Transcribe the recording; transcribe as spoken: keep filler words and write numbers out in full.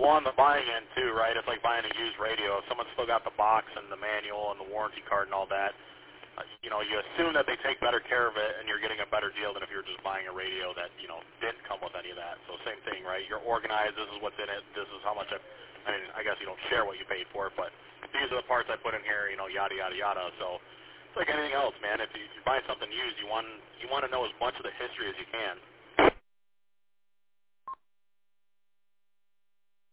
Well, on the buying end too, right? It's like buying a used radio. If someone's still got the box and the manual and the warranty card and all that, uh, you know, you assume that they take better care of it, and you're getting a better deal than if you were just buying a radio that, you know, didn't come with any of that. So same thing, right? You're organized. This is what's in it. This is how much I, I mean, I guess you don't share what you paid for it, but these are the parts I put in here, you know, yada, yada, yada. So it's like anything else, man. If you, you're buying something used, you want you want to know as much of the history as you can.